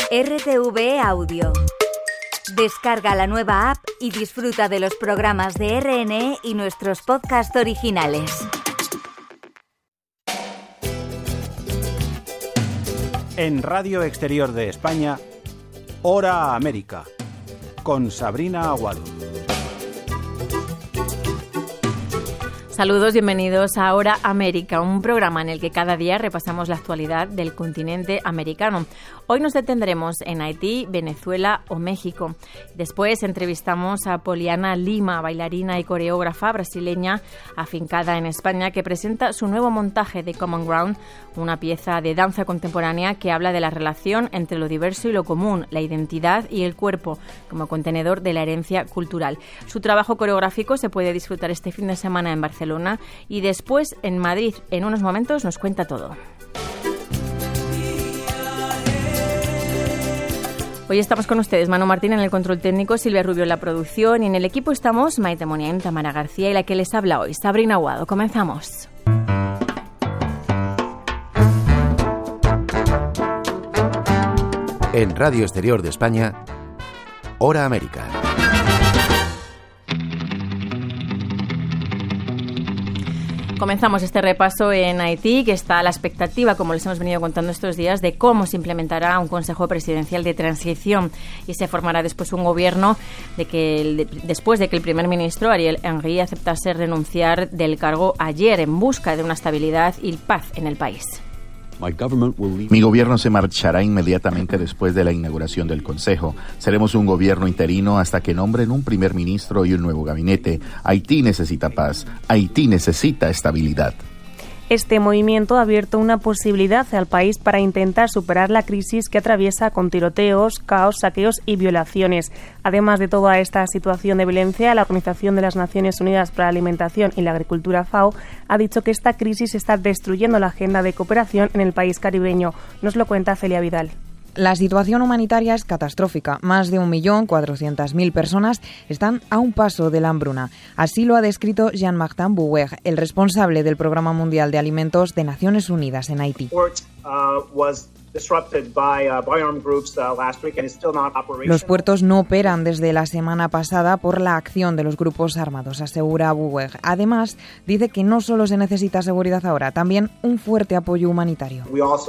RTV Audio. Descarga la nueva app y disfruta de los programas de RNE y nuestros podcasts originales. En Radio Exterior de España, Hora América, con Sabrina Aguado. Saludos, bienvenidos a Hora América, un programa en el que cada día repasamos la actualidad del continente americano. Hoy nos detendremos en Haití, Venezuela o México. Después entrevistamos a Poliana Lima, bailarina y coreógrafa brasileña afincada en España, que presenta su nuevo montaje de Common Ground, una pieza de danza contemporánea que habla de la relación entre lo diverso y lo común, la identidad y el cuerpo, como contenedor de la herencia cultural. Su trabajo coreográfico se puede disfrutar este fin de semana en Barcelona y después en Madrid. En unos momentos nos cuenta todo. Hoy estamos con ustedes, Manu Martín en el control técnico, Silvia Rubio en la producción, y en el equipo estamos Maite Muniain, Tamara García y la que les habla hoy, Sabrina Aguado. Comenzamos. En Radio Exterior de España, Hora América. Comenzamos este repaso en Haití, que está a la expectativa, como les hemos venido contando estos días, de cómo se implementará un Consejo Presidencial de Transición y se formará después un gobierno después de que el primer ministro, Ariel Henry, aceptase renunciar del cargo ayer en busca de una estabilidad y paz en el país. Mi gobierno se marchará inmediatamente después de la inauguración del Consejo. Seremos un gobierno interino hasta que nombren un primer ministro y un nuevo gabinete. Haití necesita paz. Haití necesita estabilidad. Este movimiento ha abierto una posibilidad al país para intentar superar la crisis que atraviesa con tiroteos, caos, saqueos y violaciones. Además de toda esta situación de violencia, la Organización de las Naciones Unidas para la Alimentación y la Agricultura, FAO, ha dicho que esta crisis está destruyendo la agenda de cooperación en el país caribeño. Nos lo cuenta Celia Vidal. La situación humanitaria es catastrófica. Más de 1.400.000 personas están a un paso de la hambruna. Así lo ha descrito Jean-Martin Bouwer, el responsable del Programa Mundial de Alimentos de Naciones Unidas en Haití. Los puertos no operan desde la semana pasada por la acción de los grupos armados, asegura Bouwer. Además, dice que no solo se necesita seguridad ahora, también un fuerte apoyo humanitario.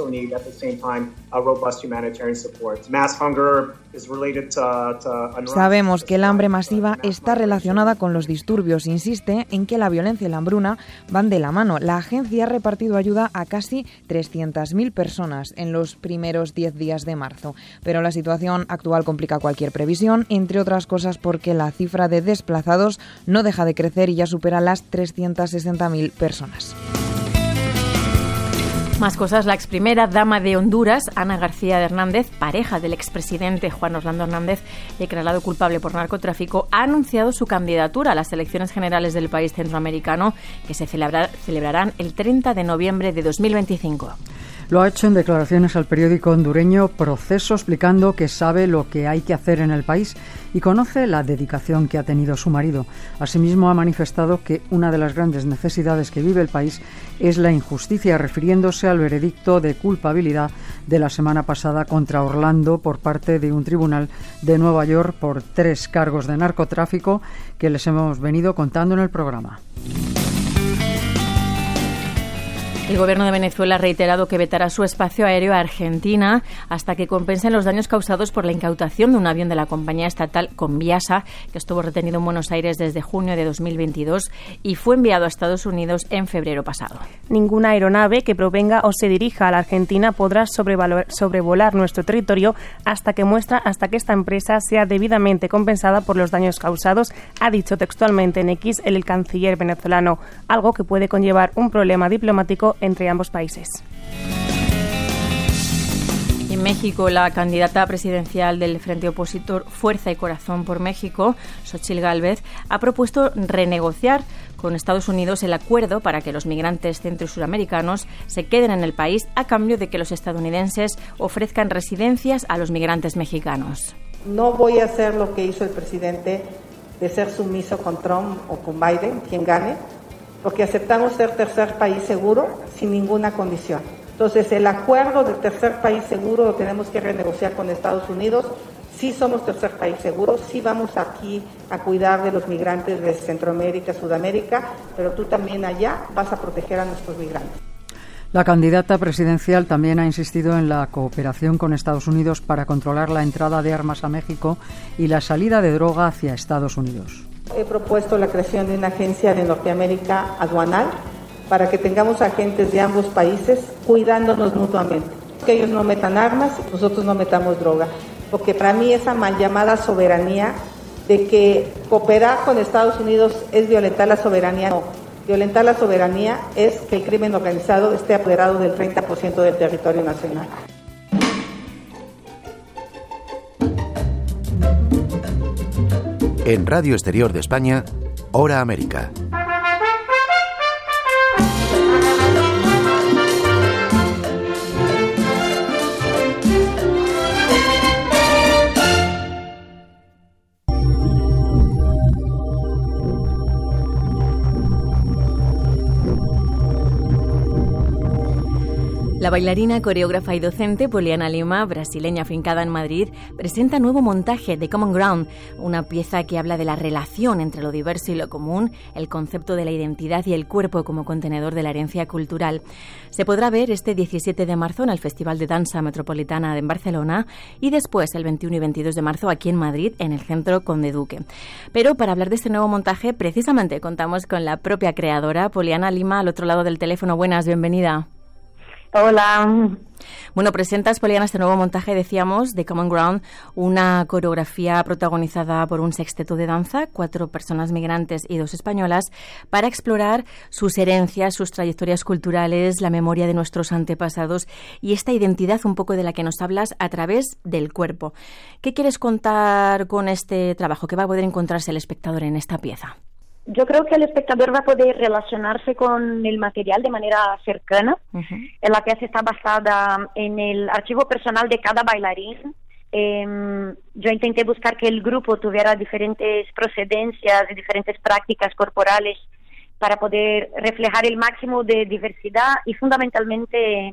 Sabemos que el hambre masiva está relacionada con los disturbios. Insiste en que la violencia y la hambruna van de la mano. La agencia ha repartido ayuda a casi 300.000 personas en los primeros 10 días de marzo. Pero la situación actual complica cualquier previsión, entre otras cosas porque la cifra de desplazados no deja de crecer y ya supera las 360.000 personas. Más cosas. La exprimera dama de Honduras, Ana García Hernández, pareja del expresidente Juan Orlando Hernández, declarado culpable por narcotráfico, ha anunciado su candidatura a las elecciones generales del país centroamericano, que se celebrarán el 30 de noviembre de 2025. Lo ha hecho en declaraciones al periódico hondureño Proceso, explicando que sabe lo que hay que hacer en el país y conoce la dedicación que ha tenido su marido. Asimismo, ha manifestado que una de las grandes necesidades que vive el país es la injusticia, refiriéndose al veredicto de culpabilidad de la semana pasada contra Orlando por parte de un tribunal de Nueva York por 3 cargos de narcotráfico que les hemos venido contando en el programa. El gobierno de Venezuela ha reiterado que vetará su espacio aéreo a Argentina hasta que compensen los daños causados por la incautación de un avión de la compañía estatal Conviasa, que estuvo retenido en Buenos Aires desde junio de 2022 y fue enviado a Estados Unidos en febrero pasado. Ninguna aeronave que provenga o se dirija a la Argentina podrá sobrevolar nuestro territorio hasta que esta empresa sea debidamente compensada por los daños causados, ha dicho textualmente en X el canciller venezolano, algo que puede conllevar un problema diplomático entre ambos países. En México, la candidata presidencial del Frente Opositor Fuerza y Corazón por México, Xóchitl Gálvez, ha propuesto renegociar con Estados Unidos el acuerdo para que los migrantes centro- y suramericanos se queden en el país a cambio de que los estadounidenses ofrezcan residencias a los migrantes mexicanos. No voy a hacer lo que hizo el presidente de ser sumiso con Trump o con Biden, quien gane, porque aceptamos ser tercer país seguro sin ninguna condición. Entonces, el acuerdo de tercer país seguro lo tenemos que renegociar con Estados Unidos. Sí somos tercer país seguro, sí vamos aquí a cuidar de los migrantes de Centroamérica, Sudamérica, pero tú también allá vas a proteger a nuestros migrantes. La candidata presidencial también ha insistido en la cooperación con Estados Unidos para controlar la entrada de armas a México y la salida de droga hacia Estados Unidos. He propuesto la creación de una agencia de Norteamérica aduanal para que tengamos agentes de ambos países cuidándonos mutuamente. Que ellos no metan armas y nosotros no metamos droga. Porque para mí esa mal llamada soberanía de que cooperar con Estados Unidos es violentar la soberanía, no. Violentar la soberanía es que el crimen organizado esté apoderado del 30% del territorio nacional. En Radio Exterior de España, Hora América. La bailarina, coreógrafa y docente Poliana Lima, brasileña afincada en Madrid, presenta nuevo montaje de Common Ground, una pieza que habla de la relación entre lo diverso y lo común, el concepto de la identidad y el cuerpo como contenedor de la herencia cultural. Se podrá ver este 17 de marzo en el Festival de Danza Metropolitana en Barcelona y después el 21 y 22 de marzo aquí en Madrid, en el Centro Conde Duque. Pero para hablar de este nuevo montaje, precisamente contamos con la propia creadora, Poliana Lima, al otro lado del teléfono. Buenas, bienvenida. Hola. Bueno, presentas, Poliana, este nuevo montaje, decíamos, de Common Ground, una coreografía protagonizada por un sexteto de danza, 4 personas migrantes y 2 españolas, para explorar sus herencias, sus trayectorias culturales, la memoria de nuestros antepasados y esta identidad un poco de la que nos hablas a través del cuerpo. ¿Qué quieres contar con este trabajo? ¿Qué va a poder encontrarse el espectador en esta pieza? Yo creo que el espectador va a poder relacionarse con el material de manera cercana. En la pieza está basada en el archivo personal de cada bailarín. Yo intenté buscar que el grupo tuviera diferentes procedencias y diferentes prácticas corporales para poder reflejar el máximo de diversidad y fundamentalmente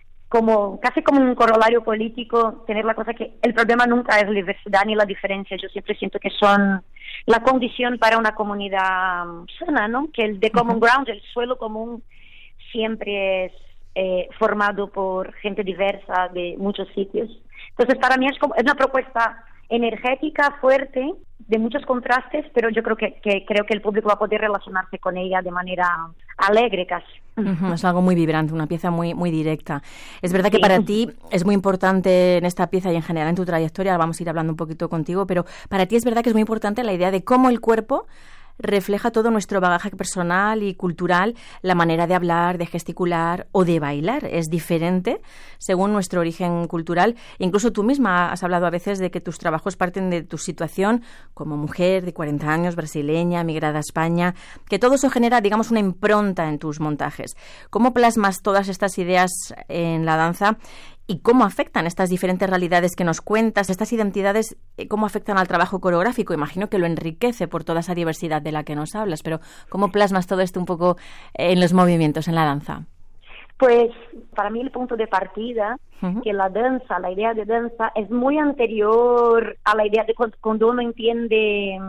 casi como un corolario político, tener la cosa que el problema nunca es la diversidad ni la diferencia. Yo siempre siento que son la condición para una comunidad sana, ¿no? Que el de Common Ground, el suelo común, siempre es formado por gente diversa de muchos sitios. Entonces, para mí es una propuesta energética, fuerte, de muchos contrastes, pero yo creo que el público va a poder relacionarse con ella de manera alegre casi. Es algo muy vibrante, una pieza muy, muy directa. Es verdad que para ti es muy importante en esta pieza y en general en tu trayectoria, vamos a ir hablando un poquito contigo, pero para ti es verdad que es muy importante la idea de cómo el cuerpo refleja todo nuestro bagaje personal y cultural, la manera de hablar, de gesticular o de bailar. Es diferente según nuestro origen cultural. Incluso tú misma has hablado a veces de que tus trabajos parten de tu situación como mujer de 40 años, brasileña, migrada a España, que todo eso genera, digamos, una impronta en tus montajes. ¿Cómo plasmas todas estas ideas en la danza? ¿Y cómo afectan estas diferentes realidades que nos cuentas, estas identidades, cómo afectan al trabajo coreográfico? Imagino que lo enriquece por toda esa diversidad de la que nos hablas, pero ¿cómo plasmas todo esto un poco en los movimientos, en la danza? Pues para mí el punto de partida, que la danza, la idea de danza, es muy anterior a la idea de cuando uno entiende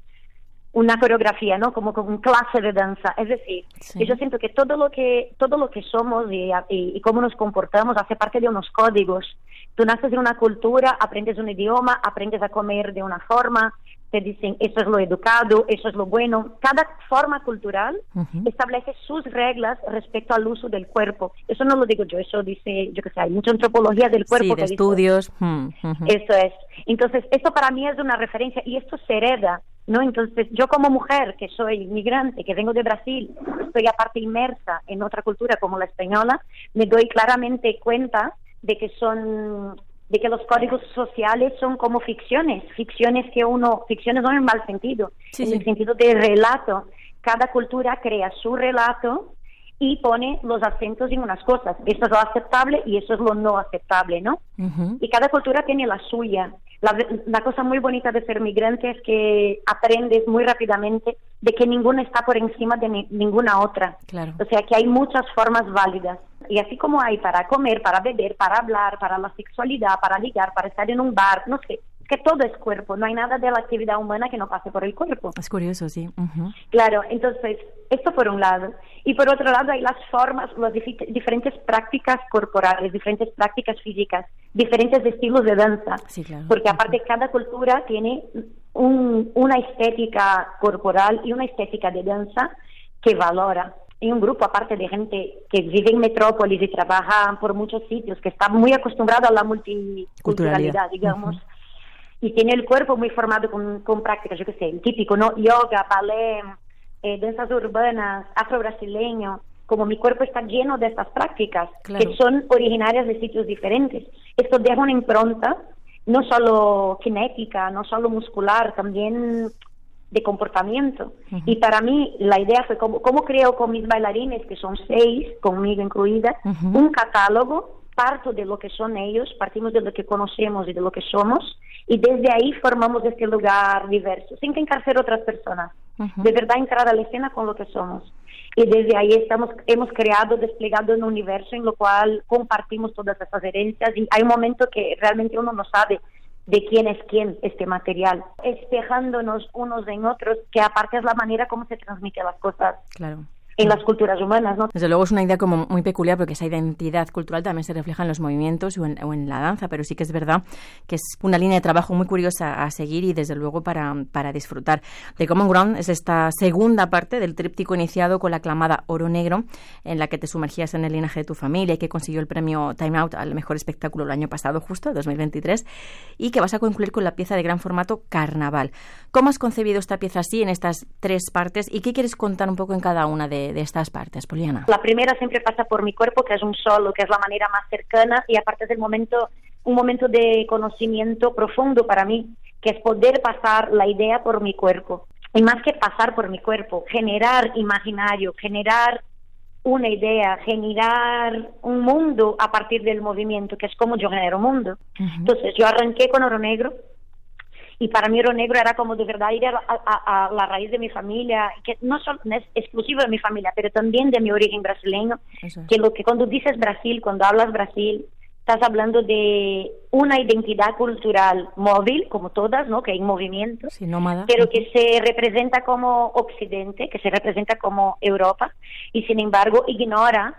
una coreografía, ¿no? Como un clase de danza. Es decir, que yo siento que todo lo que somos y cómo nos comportamos hace parte de unos códigos. Tú naces en una cultura, aprendes un idioma, aprendes a comer de una forma, te dicen eso es lo educado, eso es lo bueno. Cada forma cultural establece sus reglas respecto al uso del cuerpo. Eso no lo digo yo, eso dice, yo qué sé, hay mucha antropología del cuerpo. Sí, de estudios. Eso es. Entonces, esto para mí es una referencia y esto se hereda, ¿no? Entonces, yo como mujer, que soy migrante, que vengo de Brasil, estoy aparte inmersa en otra cultura como la española, me doy claramente cuenta de que los códigos sociales son como ficciones no en mal sentido, en el sentido de relato. Cada cultura crea su relato y pone los acentos en unas cosas. Eso es lo aceptable y eso es lo no aceptable, ¿no? Y cada cultura tiene la suya. La cosa muy bonita de ser migrante es que aprendes muy rápidamente de que ninguna está por encima de ninguna otra. Claro. O sea, que hay muchas formas válidas. Y así como hay para comer, para beber, para hablar, para la sexualidad, para ligar, para estar en un bar, no sé, que todo es cuerpo. No hay nada de la actividad humana que no pase por el cuerpo. Es curioso, sí. Uh-huh. Claro, entonces, esto por un lado. Y por otro lado hay las formas, las diferentes prácticas corporales, diferentes prácticas físicas, diferentes estilos de danza. Sí, claro. Porque aparte cada cultura tiene una estética corporal y una estética de danza que valora. Hay un grupo aparte de gente que vive en metrópolis y trabaja por muchos sitios, que está muy acostumbrado a la multiculturalidad, digamos. Uh-huh. Y tiene el cuerpo muy formado con prácticas, yo qué sé, el típico, ¿no? Yoga, ballet, danzas urbanas, afro-brasileño. Como mi cuerpo está lleno de estas prácticas, claro, que son originarias de sitios diferentes. Esto deja una impronta, no solo cinética, no solo muscular, también de comportamiento. Uh-huh. Y para mí la idea fue cómo creo con mis bailarines, que son 6, conmigo incluida, uh-huh, un catálogo, parto de lo que son ellos, partimos de lo que conocemos y de lo que somos, y desde ahí formamos este lugar diverso, sin que encarcelar otras personas. Uh-huh. De verdad entrar a la escena con lo que somos. Y desde ahí hemos creado, desplegado un universo en lo cual compartimos todas estas herencias, y hay un momento que realmente uno no sabe de quién es quién este material, espejándonos unos en otros, que aparte es la manera como se transmiten las cosas. Claro. En las culturas humanas, ¿no? Desde luego es una idea como muy peculiar, porque esa identidad cultural también se refleja en los movimientos o en la danza, pero sí que es verdad que es una línea de trabajo muy curiosa a seguir y desde luego para disfrutar. The Common Ground es esta segunda parte del tríptico iniciado con la aclamada Oro Negro, en la que te sumergías en el linaje de tu familia y que consiguió el premio Time Out al mejor espectáculo el año pasado, justo, 2023, y que vas a concluir con la pieza de gran formato Carnaval. ¿Cómo has concebido esta pieza así en estas 3 partes y qué quieres contar un poco en cada una de estas partes, Poliana? La primera siempre pasa por mi cuerpo, que es un solo, que es la manera más cercana, y aparte es un momento de conocimiento profundo para mí, que es poder pasar la idea por mi cuerpo. Y más que pasar por mi cuerpo, generar imaginario, generar una idea, generar un mundo a partir del movimiento, que es como yo genero mundo. Uh-huh. Entonces yo arranqué con Oro Negro, y para mí Oro Negro era como de verdad ir a la raíz de mi familia, que no es exclusivo de mi familia, pero también de mi origen brasileño. Eso es. Que cuando dices Brasil, cuando hablas Brasil, estás hablando de una identidad cultural móvil, como todas, ¿no? Que hay movimiento, sí, nómada, pero que se representa como Occidente, que se representa como Europa, y sin embargo ignora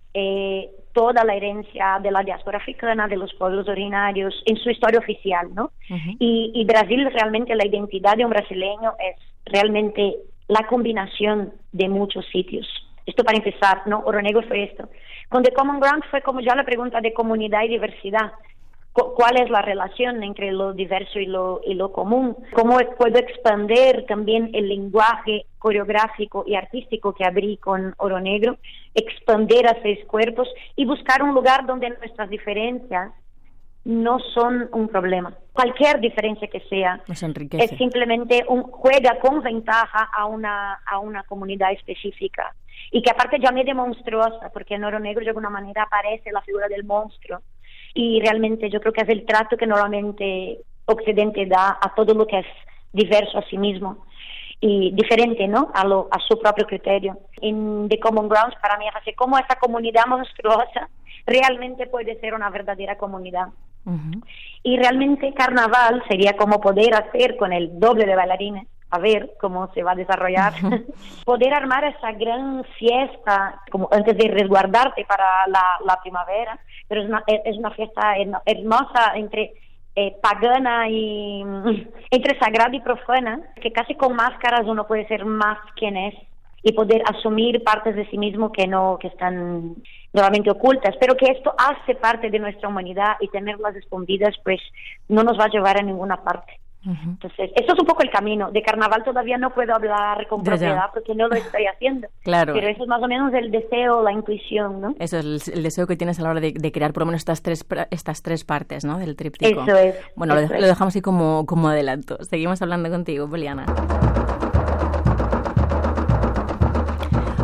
toda la herencia de la diáspora africana, de los pueblos originarios, en su historia oficial, ¿no? Uh-huh. Y Brasil, realmente la identidad de un brasileño es realmente la combinación de muchos sitios. Esto para empezar, ¿no? Oro Negro fue esto. Con The Common Ground fue como ya la pregunta de comunidad y diversidad. ¿Cuál es la relación entre lo diverso y lo común? ¿Cómo puedo expandir también el lenguaje coreográfico y artístico que abrí con Oro Negro? Expandir a 6 cuerpos y buscar un lugar donde nuestras diferencias no son un problema. Cualquier diferencia que sea es simplemente juega con ventaja a una comunidad específica. Y que aparte ya medio monstruosa, porque en Oro Negro de alguna manera aparece la figura del monstruo. Y realmente yo creo que es el trato que normalmente Occidente da a todo lo que es diverso a sí mismo y diferente, ¿no? A su propio criterio. En The Common Ground para mí es así como esa comunidad monstruosa realmente puede ser una verdadera comunidad. Uh-huh. Y realmente Carnaval sería como poder hacer con el doble de bailarines, a ver cómo se va a desarrollar, poder armar esa gran fiesta como antes de resguardarte para la primavera, pero es una fiesta hermosa entre pagana y entre sagrada y profana, que casi con máscaras uno puede ser más quien es y poder asumir partes de sí mismo que están nuevamente ocultas, pero que esto hace parte de nuestra humanidad y tenerlas escondidas pues no nos va a llevar a ninguna parte. Uh-huh. Entonces, eso es un poco el camino. De Carnaval todavía no puedo hablar con propiedad porque no lo estoy haciendo. Claro. Pero eso es más o menos el deseo, la intuición, ¿no? Eso es el deseo que tienes a la hora de crear por lo menos estas tres partes, ¿no? Del tríptico. Eso es. Bueno, lo dejamos así como adelanto. Seguimos hablando contigo, Poliana.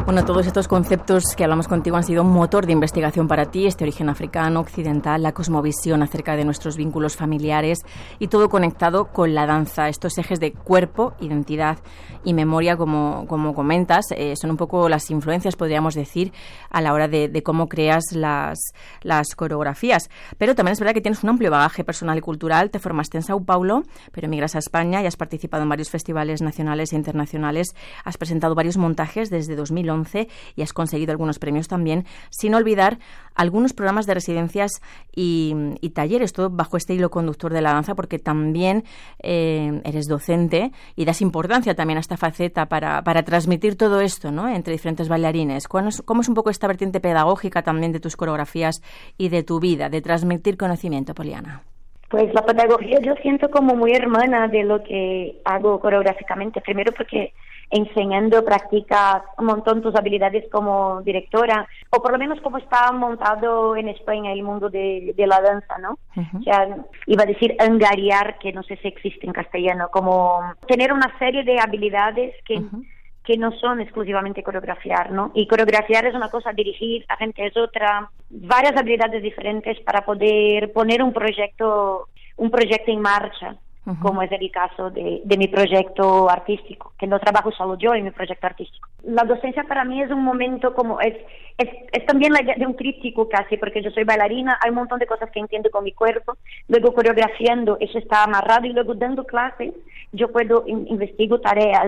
Bueno, todos estos conceptos que hablamos contigo han sido un motor de investigación para ti, este origen africano, occidental, la cosmovisión acerca de nuestros vínculos familiares y todo conectado con la danza. Estos ejes de cuerpo, identidad y memoria, como comentas, son un poco las influencias, podríamos decir, a la hora de cómo creas las coreografías. Pero también es verdad que tienes un amplio bagaje personal y cultural, te formaste en Sao Paulo, pero emigras a España y has participado en varios festivales nacionales e internacionales, has presentado varios montajes desde 2011 y has conseguido algunos premios también, sin olvidar algunos programas de residencias y talleres, todo bajo este hilo conductor de la danza, porque también eres docente y das importancia también a esta faceta para transmitir todo esto, ¿no?, entre diferentes bailarines. ¿Cómo es un poco esta vertiente pedagógica también de tus coreografías y de tu vida, de transmitir conocimiento, Poliana? Pues la pedagogía yo siento como muy hermana de lo que hago coreográficamente. Primero porque enseñando practicas un montón tus habilidades como directora, o por lo menos como está montado en España el mundo de la danza, ¿no? Uh-huh. O sea, iba a decir angariar, que no sé si existe en castellano, como tener una serie de habilidades que no son exclusivamente coreografiar, ¿no? Y coreografiar es una cosa, dirigir a gente es otra, varias habilidades diferentes para poder poner un proyecto en marcha, como es el caso de mi proyecto artístico, que no trabajo solo yo en mi proyecto artístico. La docencia para mí es un momento como, es también la idea de un tríptico casi, porque yo soy bailarina, hay un montón de cosas que entiendo con mi cuerpo, luego coreografiando, eso está amarrado, y luego dando clases, yo investigo tareas,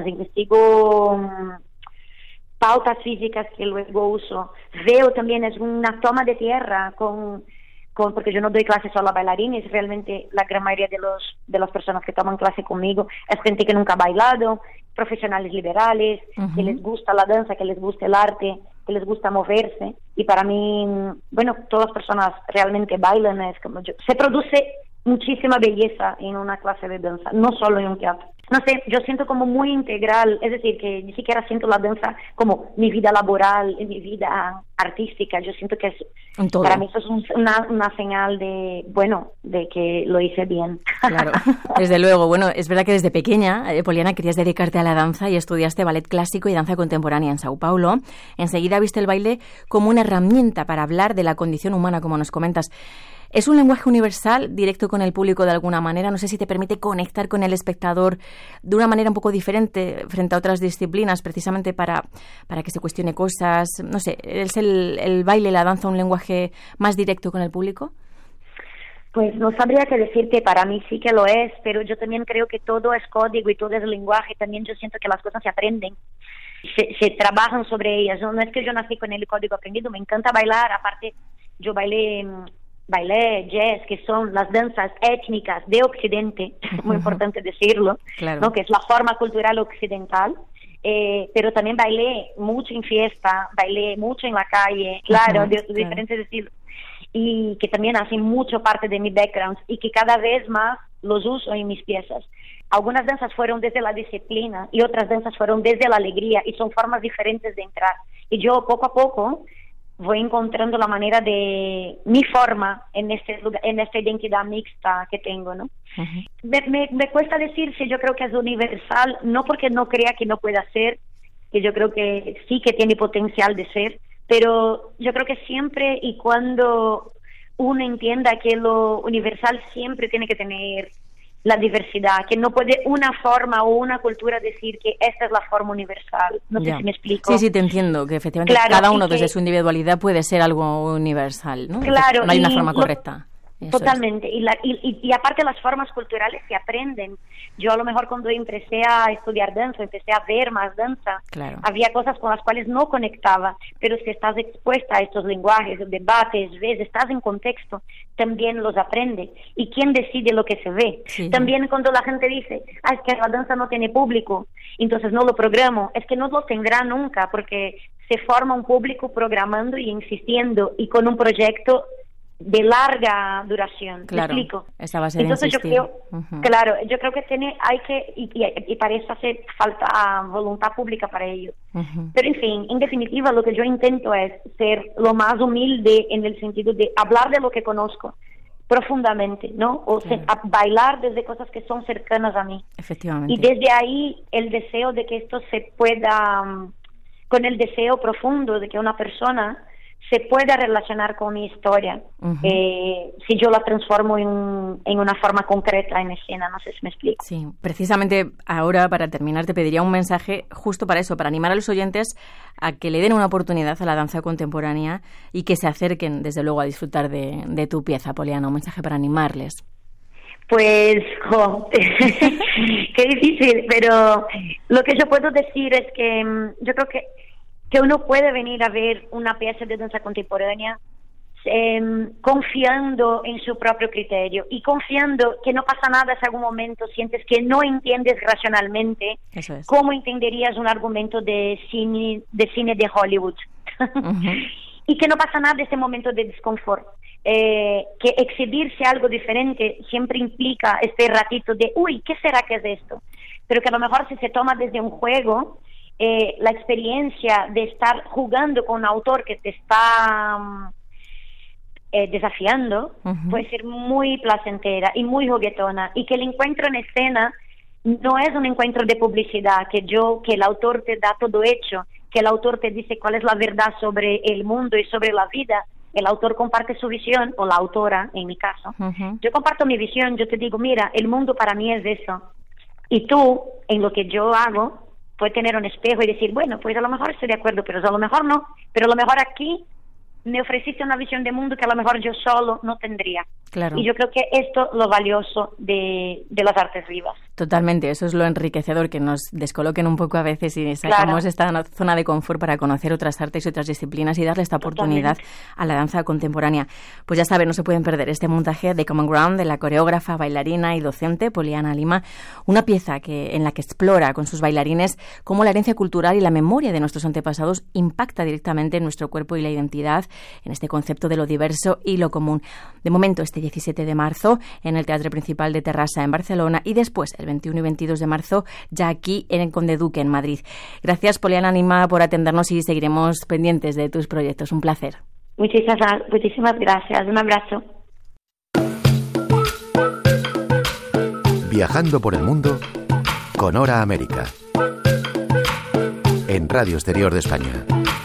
pautas físicas que luego uso, veo también, es una toma de tierra porque yo no doy clases solo a bailarines, realmente la gran mayoría de las personas que toman clase conmigo es gente que nunca ha bailado, profesionales liberales, que les gusta la danza, que les gusta el arte, que les gusta moverse, y para mí, bueno, todas las personas realmente bailan, es como yo. Se produce muchísima belleza en una clase de danza, no solo en un teatro. No sé, yo siento como muy integral, es decir, que ni siquiera siento la danza como mi vida laboral, mi vida artística. Yo siento que para mí eso es una señal de que lo hice bien. Claro, desde luego. Bueno, es verdad que desde pequeña, Poliana, querías dedicarte a la danza y estudiaste ballet clásico y danza contemporánea en Sao Paulo. Enseguida viste el baile como una herramienta para hablar de la condición humana, como nos comentas. ¿Es un lenguaje universal, directo con el público de alguna manera? No sé si te permite conectar con el espectador de una manera un poco diferente frente a otras disciplinas, precisamente para que se cuestione cosas. No sé, ¿es el baile, la danza, un lenguaje más directo con el público? Pues no sabría qué decirte, para mí sí que lo es, pero yo también creo que todo es código y todo es lenguaje. También yo siento que las cosas se aprenden, se trabajan sobre ellas. No es que yo nací con el código aprendido, me encanta bailar, aparte yo bailé jazz, que son las danzas étnicas de Occidente, muy importante decirlo, claro, ¿no? Que es la forma cultural occidental, pero también bailé mucho en fiesta, bailé mucho en la calle, claro, de diferentes estilos, y que también hacen mucho parte de mi background y que cada vez más los uso en mis piezas. Algunas danzas fueron desde la disciplina y otras danzas fueron desde la alegría, y son formas diferentes de entrar, y yo poco a poco voy encontrando la manera de mi forma en este lugar, en esta identidad mixta que tengo, ¿no? Me cuesta decir si yo creo que es universal, no porque no crea que no pueda ser, que yo creo que sí que tiene potencial de ser, pero yo creo que siempre y cuando uno entienda que lo universal siempre tiene que tener la diversidad, que no puede una forma o una cultura decir que esta es la forma universal. No sé si me explico. Sí, te entiendo, que efectivamente cada uno desde su individualidad puede ser algo universal, ¿no? Claro. No hay una forma correcta. Totalmente. Y aparte las formas culturales se aprenden. Yo a lo mejor cuando empecé a estudiar danza, empecé a ver más danza, claro, había cosas con las cuales no conectaba, pero si estás expuesta a estos lenguajes, debates, ves, estás en contexto, también los aprendes. ¿Y quién decide lo que se ve? Sí. También cuando la gente dice, es que la danza no tiene público, entonces no lo programo, es que no lo tendrá nunca, porque se forma un público programando y insistiendo y con un proyecto de larga duración. Claro, ¿me explico? Esa base de Entonces insistir. yo creo, claro, yo creo que hay que, y para eso hace falta voluntad pública para ello. Pero en fin, en definitiva lo que yo intento es ser lo más humilde en el sentido de hablar de lo que conozco profundamente, ¿no? O sea, bailar desde cosas que son cercanas a mí. Efectivamente. Y desde ahí el deseo de que esto se pueda con el deseo profundo de que una persona se pueda relacionar con mi historia, si yo la transformo en una forma concreta en escena, no sé si me explico. Sí, precisamente ahora, para terminar, te pediría un mensaje justo para eso, para animar a los oyentes a que le den una oportunidad a la danza contemporánea y que se acerquen, desde luego, a disfrutar de tu pieza, Poliana, un mensaje para animarles. Pues, qué difícil, pero lo que yo puedo decir es que yo creo que uno puede venir a ver una pieza de danza contemporánea confiando en su propio criterio y confiando que no pasa nada si en algún momento sientes que no entiendes racionalmente cómo entenderías un argumento de cine de Hollywood. Y que no pasa nada ese momento de desconfort. Que exhibirse algo diferente siempre implica este ratito de uy, ¿qué será que es esto? Pero que a lo mejor si se toma desde un juego, la experiencia de estar jugando con un autor que te está desafiando puede ser muy placentera y muy juguetona, y que el encuentro en escena no es un encuentro de publicidad, que el autor te da todo hecho, que el autor te dice cuál es la verdad sobre el mundo y sobre la vida. El autor comparte su visión, o la autora, en mi caso. Yo comparto mi visión, yo te digo, mira, el mundo para mí es eso. Y tú, en lo que yo hago, puedes tener un espejo y decir, bueno, pues a lo mejor estoy de acuerdo, pero a lo mejor no. Pero a lo mejor aquí me ofreciste una visión de mundo que a lo mejor yo solo no tendría. Claro. Y yo creo que esto es lo valioso de las artes vivas. Totalmente, eso es lo enriquecedor, que nos descoloquen un poco a veces y sacamos esta zona de confort para conocer otras artes y otras disciplinas y darle esta oportunidad a la danza contemporánea. Pues ya saben, no se pueden perder este montaje de Common Ground de la coreógrafa, bailarina y docente Poliana Lima, una pieza en la que explora con sus bailarines cómo la herencia cultural y la memoria de nuestros antepasados impacta directamente en nuestro cuerpo y la identidad, en este concepto de lo diverso y lo común. De momento, este 17 de marzo en el Teatre Principal de Terrassa en Barcelona y después el 21 y 22 de marzo ya aquí en el Conde Duque en Madrid. Gracias, Poliana Lima, por atendernos y seguiremos pendientes de tus proyectos. Un placer. Muchísimas gracias. Un abrazo. Viajando por el mundo con Hora América. En Radio Exterior de España.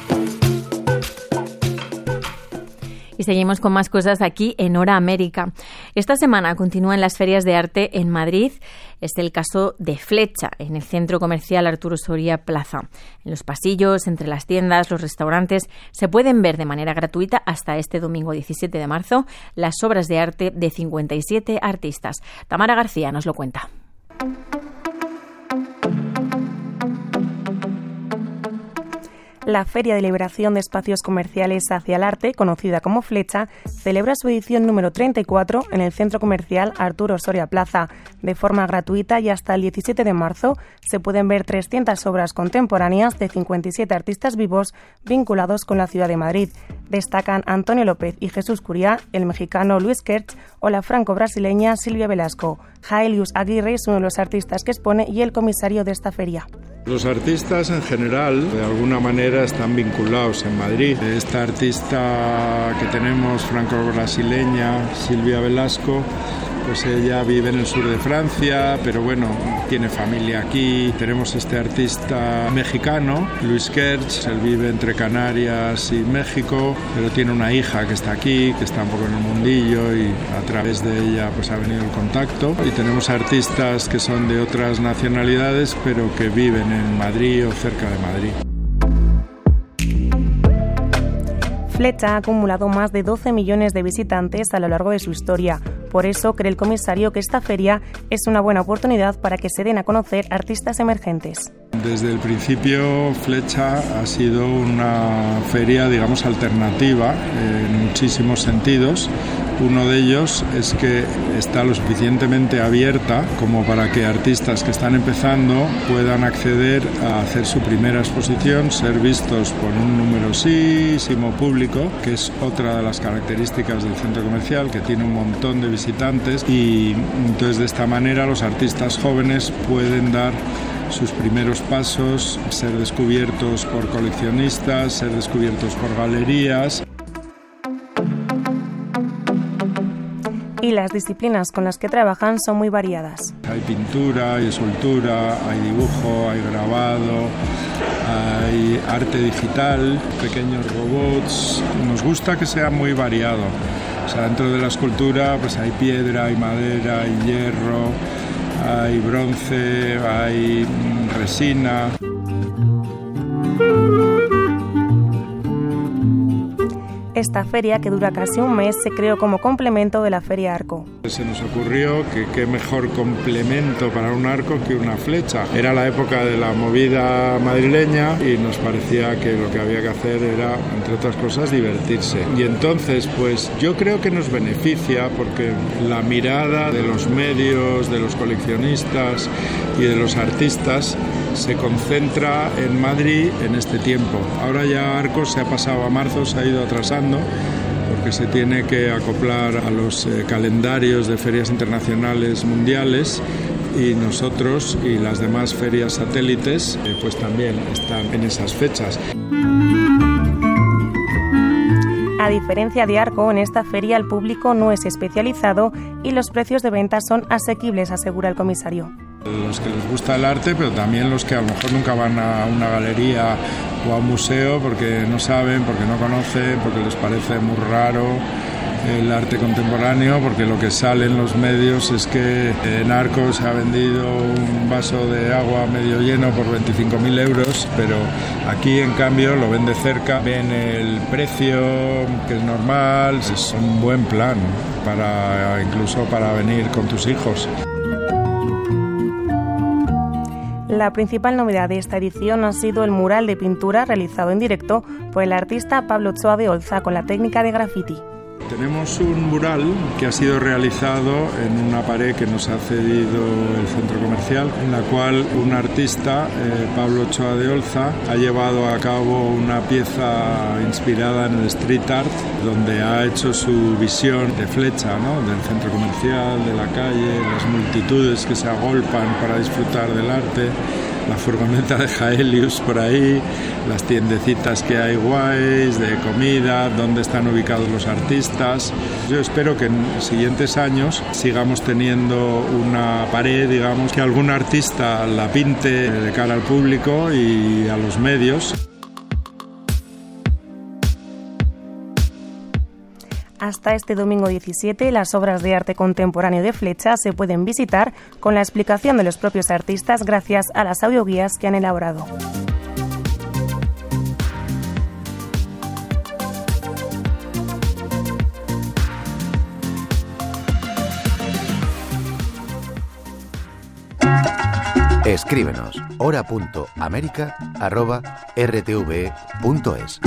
Y seguimos con más cosas aquí en Hora América. Esta semana continúan las ferias de arte en Madrid. Es el caso de Flecha, en el centro comercial Arturo Soria Plaza. En los pasillos, entre las tiendas, los restaurantes, se pueden ver de manera gratuita hasta este domingo 17 de marzo las obras de arte de 57 artistas. Tamara García nos lo cuenta. La Feria de Liberación de Espacios Comerciales hacia el Arte, conocida como Flecha, celebra su edición número 34 en el Centro Comercial Arturo Soria Plaza. De forma gratuita y hasta el 17 de marzo se pueden ver 300 obras contemporáneas de 57 artistas vivos vinculados con la ciudad de Madrid. Destacan Antonio López y Jesús Curiá, el mexicano Luis Kerch o la franco-brasileña Silvia Velasco. Jaelius Aguirre es uno de los artistas que expone y el comisario de esta feria. Los artistas en general, de alguna manera, están vinculados en Madrid. Esta artista que tenemos, franco-brasileña, Silvia Velasco, pues ella vive en el sur de Francia, pero bueno, tiene familia aquí. Tenemos este artista mexicano, Luis Kerch, él vive entre Canarias y México, pero tiene una hija que está aquí, que está un poco en el mundillo y a través de ella pues ha venido el contacto. Y tenemos artistas que son de otras nacionalidades, pero que viven en Madrid o cerca de Madrid. Flecha ha acumulado más de 12 millones de visitantes a lo largo de su historia. Por eso cree el comisario que esta feria es una buena oportunidad para que se den a conocer artistas emergentes. Desde el principio Flecha ha sido una feria, digamos, alternativa en muchísimos sentidos. Uno de ellos es que está lo suficientemente abierta como para que artistas que están empezando puedan acceder a hacer su primera exposición, ser vistos por un numerosísimo público, que es otra de las características del centro comercial, que tiene un montón de visitantes, y entonces de esta manera los artistas jóvenes pueden dar sus primeros pasos, ser descubiertos por coleccionistas, ser descubiertos por galerías. Y las disciplinas con las que trabajan son muy variadas. Hay pintura, hay escultura, hay dibujo, hay grabado, hay arte digital, pequeños robots. Nos gusta que sea muy variado. O sea, dentro de la escultura pues hay piedra, hay madera, hay hierro, hay bronce, hay resina. Esta feria, que dura casi un mes, se creó como complemento de la Feria Arco. Se nos ocurrió que qué mejor complemento para un arco que una flecha. Era la época de la movida madrileña y nos parecía que lo que había que hacer era, entre otras cosas, divertirse. Y entonces, pues yo creo que nos beneficia porque la mirada de los medios, de los coleccionistas y de los artistas se concentra en Madrid en este tiempo. Ahora ya Arcos se ha pasado a marzo, se ha ido atrasando porque se tiene que acoplar a los calendarios de ferias internacionales mundiales, y nosotros y las demás ferias satélites pues también están en esas fechas. A diferencia de Arco, en esta feria el público no es especializado y los precios de venta son asequibles, asegura el comisario. Los que les gusta el arte, pero también los que a lo mejor nunca van a una galería o a un museo porque no saben, porque no conocen, porque les parece muy raro el arte contemporáneo, porque lo que sale en los medios es que en Arcos se ha vendido un vaso de agua medio lleno por 25.000 euros, pero aquí en cambio lo ven de cerca, ven el precio que es normal. Es un buen plan incluso para venir con tus hijos. La principal novedad de esta edición ha sido el mural de pintura realizado en directo por el artista Pablo Ochoa de Olza con la técnica de graffiti. Tenemos un mural que ha sido realizado en una pared que nos ha cedido el centro comercial, en la cual un artista, Pablo Ochoa de Olza, ha llevado a cabo una pieza inspirada en el street art, donde ha hecho su visión de flecha, ¿no?, del centro comercial, de la calle, las multitudes que se agolpan para disfrutar del arte, la furgoneta de Jaelius por ahí, las tiendecitas que hay guays de comida, dónde están ubicados los artistas. Yo espero que en siguientes años sigamos teniendo una pared, digamos, que algún artista la pinte de cara al público y a los medios. Hasta este domingo 17, las obras de arte contemporáneo de Flecha se pueden visitar con la explicación de los propios artistas gracias a las audioguías que han elaborado. Escríbenos hora.america@rtve.es.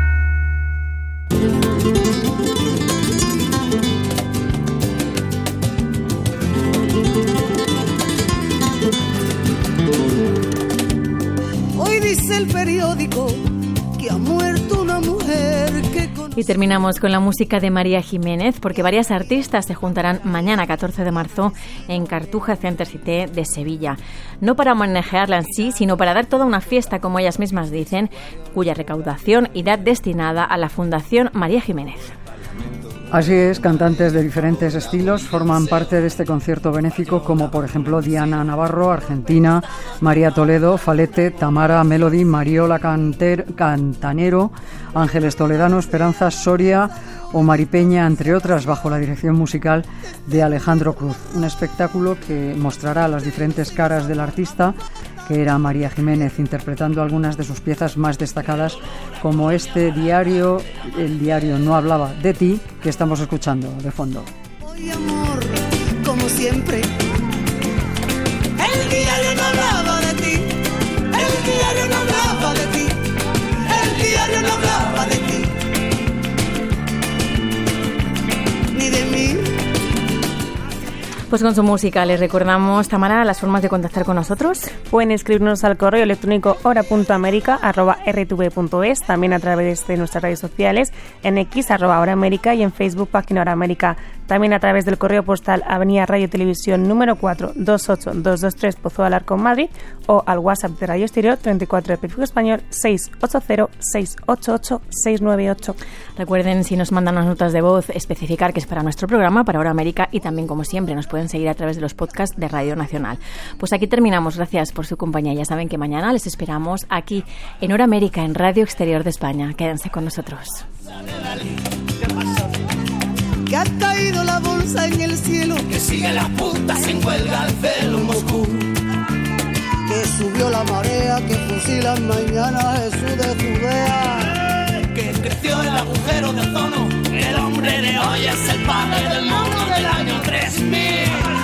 Hoy dice el periódico que ha muerto una mujer que... Y terminamos con la música de María Jiménez, porque varias artistas se juntarán mañana, 14 de marzo, en Cartuja Center Cité de Sevilla. No para homenajearla en sí, sino para dar toda una fiesta, como ellas mismas dicen, cuya recaudación irá destinada a la Fundación María Jiménez. Así es, cantantes de diferentes estilos forman parte de este concierto benéfico, como por ejemplo Diana Navarro, Argentina, María Toledo, Falete, Tamara, Melody, Mariola Cantanero, Ángeles Toledano, Esperanza Soria o Maripeña, entre otras, bajo la dirección musical de Alejandro Cruz. Un espectáculo que mostrará las diferentes caras del artista, que era María Jiménez, interpretando algunas de sus piezas más destacadas, como este diario, el diario no hablaba de ti, que estamos escuchando de fondo. Hoy amor, como siempre, el diario no hablaba de ti, el diario no hablaba de ti, el diario no hablaba de ti, ni de mí. Pues con su música les recordamos, Tamara, las formas de contactar con nosotros. Pueden escribirnos al correo electrónico hora.america@rtv.es, también a través de nuestras redes sociales, en X @horaamerica y en Facebook página Hora América. También a través del correo postal Avenida Radio Televisión número 4, 28223 Pozo de Alarcón, Madrid, o al WhatsApp de Radio Exterior 34 de Prefijo Español 680-688-698. Recuerden, si nos mandan unas notas de voz, especificar que es para nuestro programa, para Hora América, y también, como siempre, nos pueden pueden seguir a través de los podcasts de Radio Nacional. Pues aquí terminamos. Gracias por su compañía. Ya saben que mañana les esperamos aquí en Hora América, en Radio Exterior de España. Quédense con nosotros. Que ha caído la bolsa en el cielo, que sigue las puntas en huelga al celo Moscú, que subió la marea, que fusilan mañana a Jesús de Judea, que creció el agujero de ozono, el hombre de hoy es el padre del mono del año 3000.